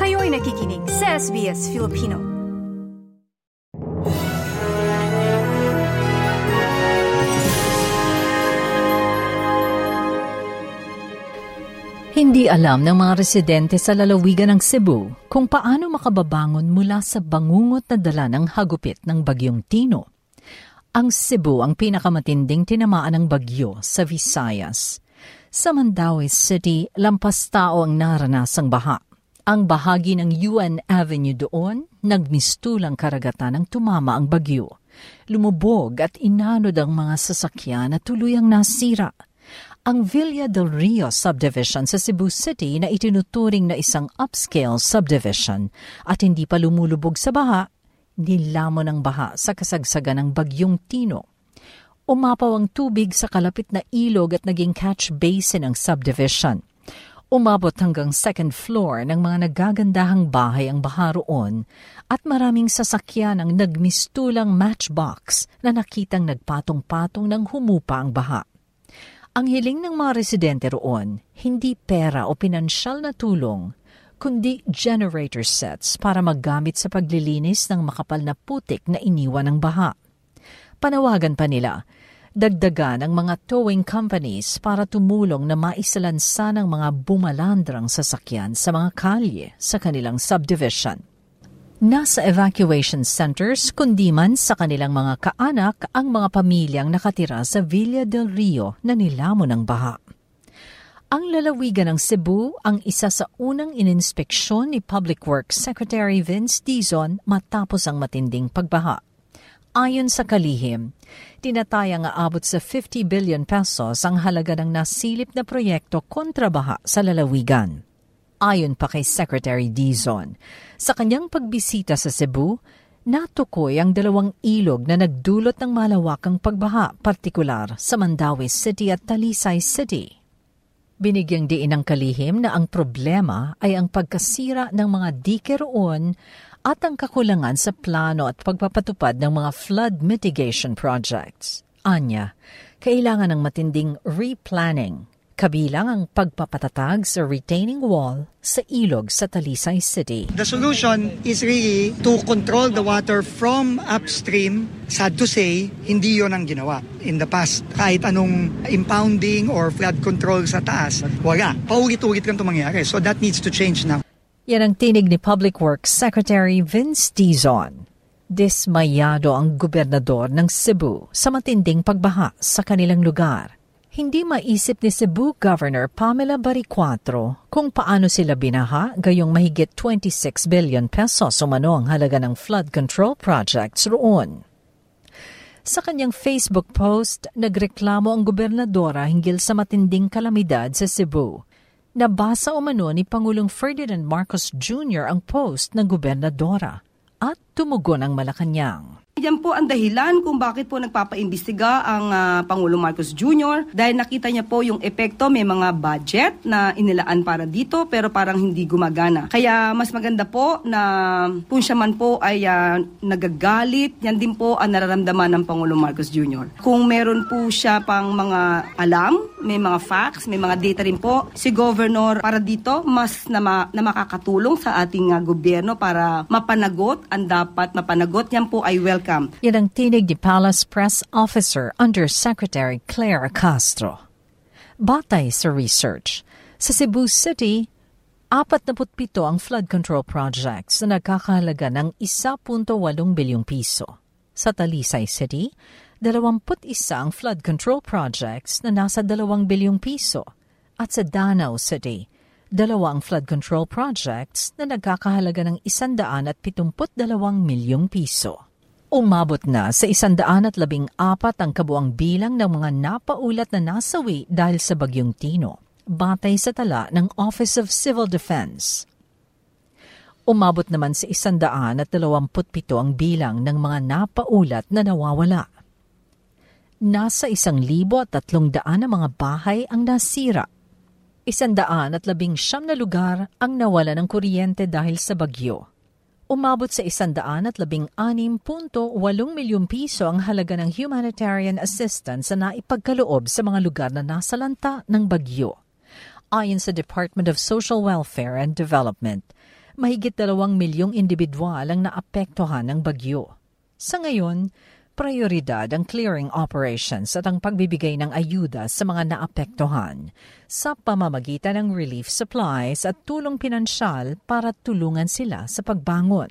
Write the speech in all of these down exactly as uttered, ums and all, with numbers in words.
Kayo'y nakikinig sa S B S Filipino. Hindi alam ng mga residente sa lalawigan ng Cebu kung paano makababangon mula sa bangungot na dala ng hagupit ng Bagyong Tino. Ang Cebu ang pinakamatinding tinamaan ng bagyo sa Visayas. Sa Mandaue City, lampas tao ang naranasang baha. Ang bahagi ng U N Avenue doon, nagmistulang karagatan ng tumama ang bagyo. Lumubog at inanod ang mga sasakyan na tuluyang nasira. Ang Villa del Rio subdivision sa Cebu City na itinuturing na isang upscale subdivision at hindi pa lumulubog sa baha, nilamon ng baha sa kasagsagan ng Bagyong Tino. Umapaw ang tubig sa kalapit na ilog at naging catch basin ng subdivision. Umabot hanggang second floor ng mga nagagandahang bahay ang baha roon at maraming sasakyan ang nagmistulang matchbox na nakitang nagpatong-patong nang humupa ang baha. Ang hiling ng mga residente roon, hindi pera o pinansyal na tulong, kundi generator sets para maggamit sa paglilinis ng makapal na putik na iniwan ng baha. Panawagan pa nila, dagdagan ang mga towing companies para tumulong na maisalansa ng mga bumalandrang sasakyan sa mga kalye sa kanilang subdivision. Nasa evacuation centers kundi man sa kanilang mga kaanak ang mga pamilyang nakatira sa Villa del Rio na nilamon ng baha. Ang lalawigan ng Cebu ang isa sa unang ininspeksyon ni Public Works Secretary Vince Dizon matapos ang matinding pagbaha. Ayon sa kalihim, tinatayang aabot sa fifty billion pesos ang halaga ng nasilip na proyekto kontra baha sa lalawigan. Ayon pa kay Secretary Dizon, sa kanyang pagbisita sa Cebu, natukoy ang dalawang ilog na nagdulot ng malawakang pagbaha, partikular sa Mandaue City at Talisay City. Binigyang diin ng kalihim na ang problema ay ang pagkasira ng mga dike roon at ang kakulangan sa plano at pagpapatupad ng mga flood mitigation projects. Anya, kailangan ng matinding replanning, kabilang ang pagpapatatag sa retaining wall sa ilog sa Talisay City. The solution is really to control the water from upstream. Sad to say, hindi yon ang ginawa in the past. Kahit anong impounding or flood control sa taas, wala. Paulit-ulit lang ito mangyari. So that needs to change now. Yan ang tinig ni Public Works Secretary Vince Dizon. Dismayado ang gobernador ng Cebu sa matinding pagbaha sa kanilang lugar. Hindi maisip ni Cebu Governor Pamela Baricuatro kung paano sila binaha gayong mahigit twenty-six billion pesos umano ang halaga ng flood control projects roon. Sa kanyang Facebook post, nagreklamo ang gobernadora hinggil sa matinding kalamidad sa Cebu. Nabasa umano ni Pangulong Ferdinand Marcos Junior ang post ng gobernadora at tumugon ang Malacanang. Yan po ang dahilan kung bakit po nagpapaimbestiga ang uh, Pangulong Marcos Junior dahil nakita niya po yung epekto, may mga budget na inilaan para dito pero parang hindi gumagana. Kaya mas maganda po na kung siya man po ay uh, nagagalit, yan din po ang nararamdaman ng Pangulong Marcos Junior Kung meron po siya pang mga alam, may mga facts, may mga data rin po, si Governor para dito mas na, ma- na makakatulong sa ating uh, gobyerno para mapanagot ang dapat mapanagot. Yan po ay welcome. Yan ang tinig ni Palace Press Officer Undersecretary Claire Castro. Batay sa research, sa Cebu City, forty-seven ang flood control projects na nagkakahalaga ng one point eight bilyong piso. Sa Talisay City, twenty-one ang flood control projects na nasa two bilyong piso. At sa Danau City, dalawa ang flood control projects na nagkakahalaga ng one hundred seventy-two milyong piso. Umabot na sa one hundred fourteen ang kabuang bilang ng mga napaulat na nasawi dahil sa Bagyong Tino, batay sa tala ng Office of Civil Defense. Umabot naman sa one hundred twenty-seven ang bilang ng mga napaulat na nawawala. Nasa isang libo at tatlong daan na mga bahay ang nasira. Isandaan at labing siyam na lugar ang nawala ng kuryente dahil sa bagyo. Umabot sa isandaan at labing anim punto walong milyong piso ang halaga ng humanitarian assistance na naipagkaloob sa mga lugar na nasalanta ng bagyo. Ayon sa Department of Social Welfare and Development, Mahigit dalawang milyong individual ang naapektuhan ng bagyo. Sa ngayon, prioridad ang clearing operations at ang pagbibigay ng ayuda sa mga naapektuhan sa pamamagitan ng relief supplies at tulong pinansyal para tulungan sila sa pagbangon.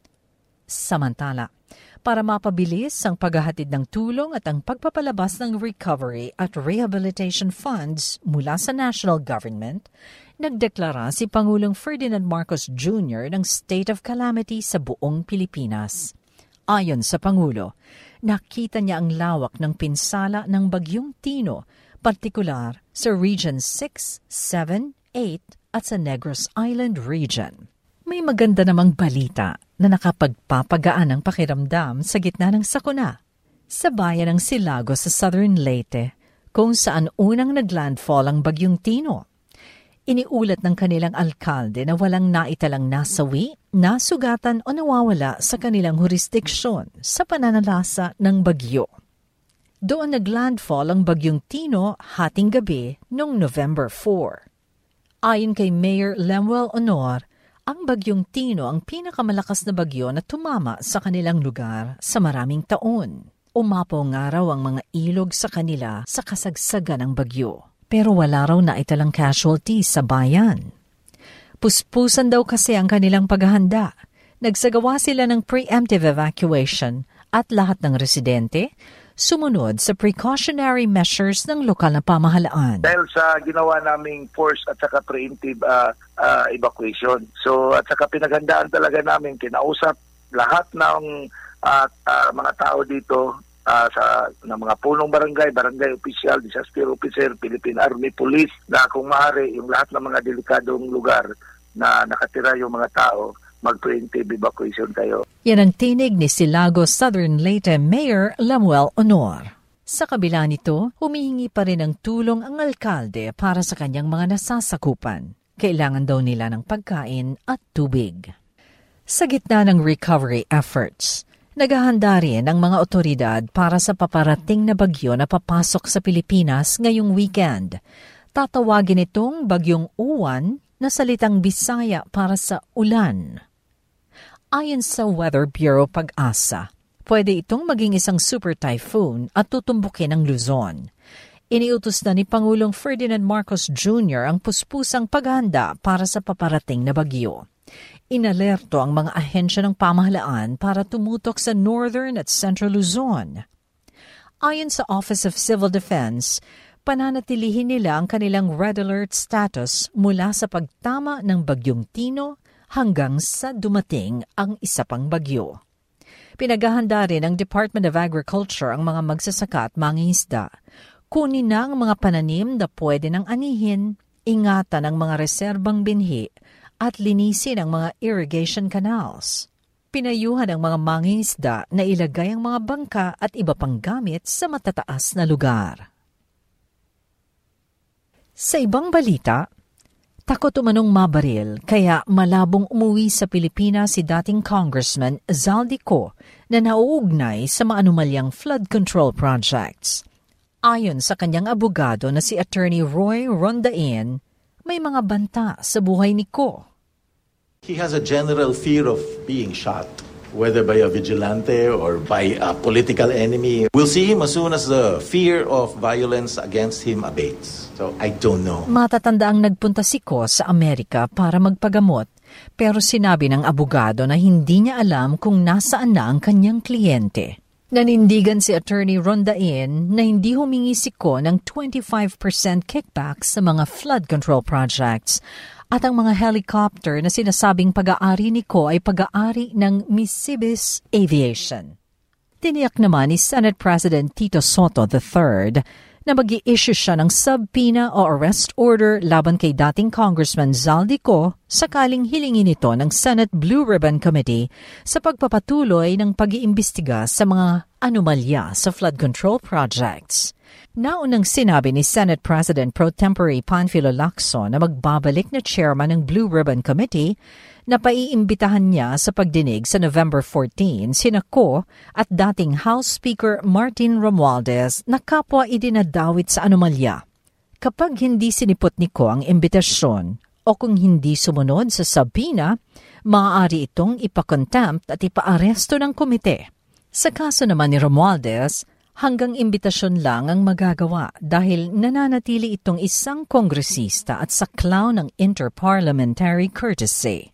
Samantala, para mapabilis ang paghahatid ng tulong at ang pagpapalabas ng recovery at rehabilitation funds mula sa national government, nagdeklara si Pangulong Ferdinand Marcos Junior ng state of calamity sa buong Pilipinas. Ayon sa Pangulo, nakita niya ang lawak ng pinsala ng Bagyong Tino, partikular sa Region six, seven, eight at sa Negros Island Region. May maganda namang balita na nakapagpapagaan ng pakiramdam sa gitna ng sakuna. Sa bayan ng Silago sa Southern Leyte, kung saan unang naglandfall ang Bagyong Tino. Iniulat ng kanilang alkalde na walang naitalang nasawi, nasugatan o nawawala sa kanilang jurisdiksyon sa pananalasa ng bagyo. Doon naglandfall ang Bagyong Tino hating gabi noong November fourth. Ayon kay Mayor Lemuel Honor, ang Bagyong Tino ang pinakamalakas na bagyo na tumama sa kanilang lugar sa maraming taon. Umapaw nga raw ang mga ilog sa kanila sa kasagsagan ng bagyo. Pero wala raw na italang casualties sa bayan. Puspusan daw kasi ang kanilang paghahanda. Nagsagawa sila ng preemptive evacuation at lahat ng residente sumunod sa precautionary measures ng lokal na pamahalaan. Dahil sa ginawa naming force at saka preemptive uh, uh, evacuation. So at saka pinaghandaan talaga namin, kinausap lahat ng uh, uh, mga tao dito, Uh, sa ng mga punong barangay, barangay official, disaster officer, Philippine Army, Police, na kung maaari yung lahat ng mga delikadong lugar na nakatira yung mga tao, mag-preemptive evacuation tayo. Yan ang tinig ni Silago Southern Leyte Mayor Lemuel Honor. Sa kabila nito, humihingi pa rin ng tulong ang alkalde para sa kanyang mga nasasakupan. Kailangan daw nila ng pagkain at tubig. Sa gitna ng recovery efforts, naghahanda rin ang mga otoridad para sa paparating na bagyo na papasok sa Pilipinas ngayong weekend. Tatawagin itong Bagyong Uwan na salitang Bisaya para sa ulan. Ayon sa Weather Bureau Pag-asa, pwede itong maging isang super typhoon at tutumbukin ang Luzon. Iniutos na ni Pangulong Ferdinand Marcos Junior ang puspusang paghahanda para sa paparating na bagyo. Inalerto ang mga ahensya ng pamahalaan para tumutok sa Northern at Central Luzon. Ayon sa Office of Civil Defense, pananatilihin nila ang kanilang red alert status mula sa pagtama ng Bagyong Tino hanggang sa dumating ang isa pang bagyo. Pinaghahanda rin ng Department of Agriculture ang mga magsasaka at mangingisda. Kunin na ang mga pananim na pwede nang anihin, ingatan ang mga reserbang binhi, at linisin ang mga irrigation canals. Pinayuhan ang mga mangingisda na ilagay ang mga bangka at iba pang gamit sa matataas na lugar. Sa ibang balita, takot umanong mabaril kaya malabong umuwi sa Pilipinas si dating Congressman Zaldico na nauugnay sa maanumalyang flood control projects. Ayon sa kanyang abogado na si Attorney Roy Rondain, may mga banta sa buhay ni Ko. He has a general fear of being shot, whether by a vigilante or by a political enemy. We'll see him as soon as the fear of violence against him abates. So, I don't know. Matatandaang nagpunta si Ko sa Amerika para magpagamot, pero sinabi ng abogado na hindi niya alam kung nasaan na ang kanyang kliyente. Nanindigan si Attorney Rondain na hindi humingi si Ko ng twenty-five percent kickback sa mga flood control projects at ang mga helicopter na sinasabing pag-aari ni Ko ay pag-aari ng Misibis Aviation. Tiniyak naman ni Senate President Tito Soto the third na mag-i-issue siya ng subpoena o arrest order laban kay dating Congressman Zaldico sakaling hilingin ito ng Senate Blue Ribbon Committee sa pagpapatuloy ng pag-iimbestiga sa mga anomalya sa flood control projects. Naunang sinabi ni Senate President Pro Tempore Panfilo Lacson na magbabalik na chairman ng Blue Ribbon Committee na paiimbitahan niya sa pagdinig sa November fourteenth sina Ko at dating House Speaker Martin Romualdez na kapwa idinadawit sa anomalya. Kapag hindi sinipot ni Ko ang imbitasyon o kung hindi sumunod sa subpoena, Maaari itong ipakontempt at ipaaresto ng komite. Sa kaso naman ni Romualdez, hanggang imbitasyon lang ang magagawa dahil nananatili itong isang kongresista at saklaw ng interparliamentary courtesy.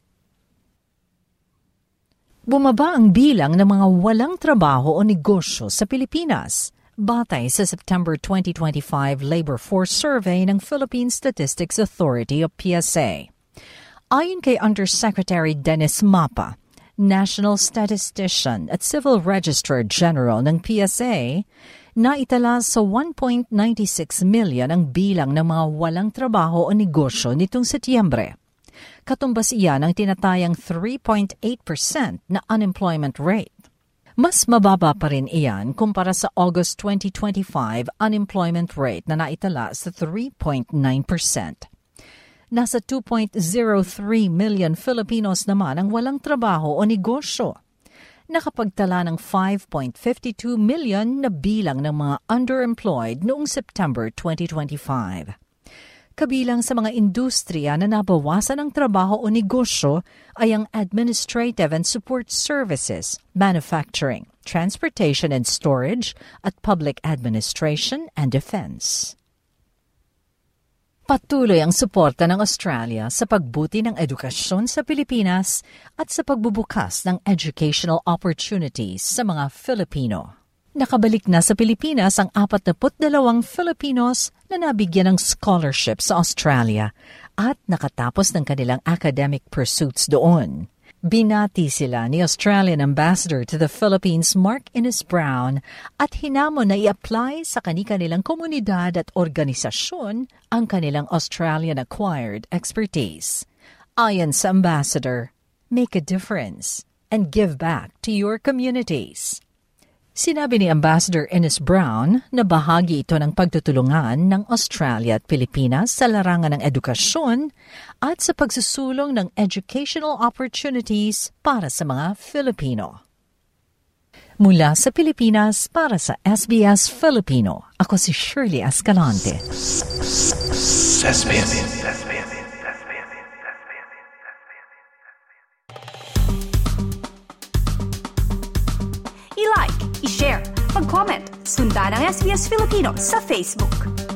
Bumaba ang bilang ng mga walang trabaho o negosyo sa Pilipinas, batay sa September twenty twenty-five Labor Force Survey ng Philippine Statistics Authority o P S A. Ayon kay Undersecretary Dennis Mapa, National Statistician at Civil Registrar General ng P S A, naitala sa one point nine six million ang bilang ng mga walang trabaho o negosyo nitong Setyembre. Katumbas iyan ang tinatayang three point eight percent na unemployment rate. Mas mababa pa rin iyan kumpara sa August twenty twenty-five unemployment rate na naitala sa three point nine percent. Nasa two point zero three million Filipinos naman ang walang trabaho o negosyo. Nakapagtala ng five point five two million na bilang ng mga underemployed noong September twenty twenty-five. Kabilang sa mga industriya na nabawasan ng trabaho o negosyo ay ang administrative and support services, manufacturing, transportation and storage, at public administration and defense. Patuloy ang suporta ng Australia sa pagbuti ng edukasyon sa Pilipinas at sa pagbubukas ng educational opportunities sa mga Filipino. Nakabalik na sa Pilipinas ang forty-two Filipinos na nabigyan ng scholarship sa Australia at nakatapos ng kanilang academic pursuits doon. Binati sila ni Australian Ambassador to the Philippines Mark Innes Brown at hinamon na i-apply sa kani-kanilang komunidad at organisasyon ang kanilang Australian-acquired expertise. Ayon sa Ambassador, make a difference and give back to your communities. Sinabi ni Ambassador Innes Brown na bahagi ito ng pagtutulungan ng Australia at Pilipinas sa larangan ng edukasyon at sa pagsusulong ng educational opportunities para sa mga Filipino. Mula sa Pilipinas para sa S B S Filipino, ako si Shirley Escalante. I-like, i-share, mag-comment, sundan ang S B S Filipino sa Facebook.